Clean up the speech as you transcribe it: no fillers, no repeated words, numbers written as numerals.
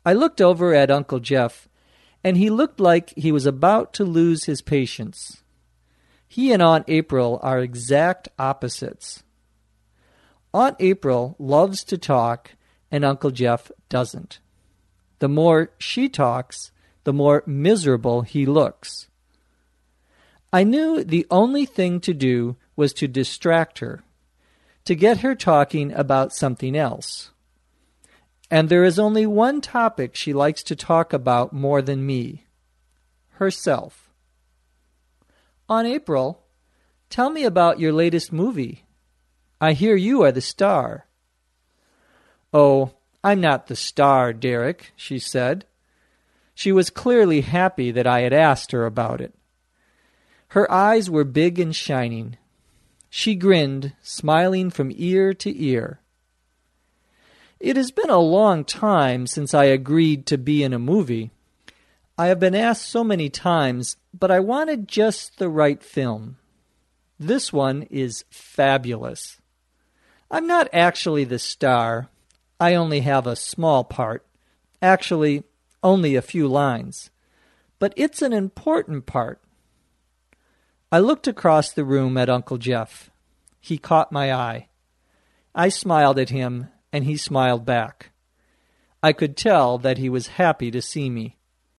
I looked over at Uncle Jeff, and he looked like he was about to lose his patience. He and Aunt April are exact opposites. Aunt April loves to talk, and Uncle Jeff doesn't. The more she talks, the more miserable he looks. I knew the only thing to do was to distract her, to get her talking about something else. And there is only one topic she likes to talk about more than me: herself. Aunt April, tell me about your latest movie. I hear you are the star. Oh, I'm not the star, Derek, she said. She was clearly happy that I had asked her about it. Her eyes were big and shining. She grinned, smiling from ear to ear. It has been a long time since I agreed to be in a movie. I have been asked so many times, but I wanted just the right film. This one is fabulous. I'm not actually the star. I only have a small part. Actually, only a few lines. But it's an important part. I looked across the room at Uncle Jeff. He caught my eye. I smiled at him, and he smiled back. I could tell that he was happy to see me.